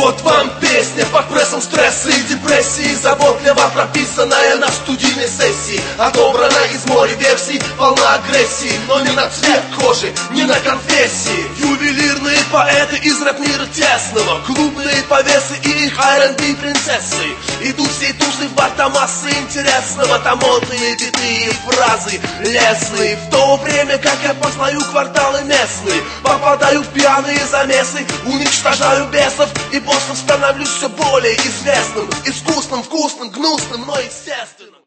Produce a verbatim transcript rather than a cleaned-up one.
Вот вам песня под прессом стресса и депрессии, заботливо прописанная на студийной сессии, отобрана из моря версий, волна агрессии, но не на цвет кожи, не на конфессии. Ювелирные поэты из рэп-мира тесного, клубные повесы и их ар энд би принцессы идут всей тушей в бартомассы интересного, тамотые биты и фразы лесные. В то время, как я познаю кварталы местные, попадаю в пьяные замесы, уничтожаю бесов и боссом становлюсь все более известным, искусным, вкусным, гнусным, но естественным.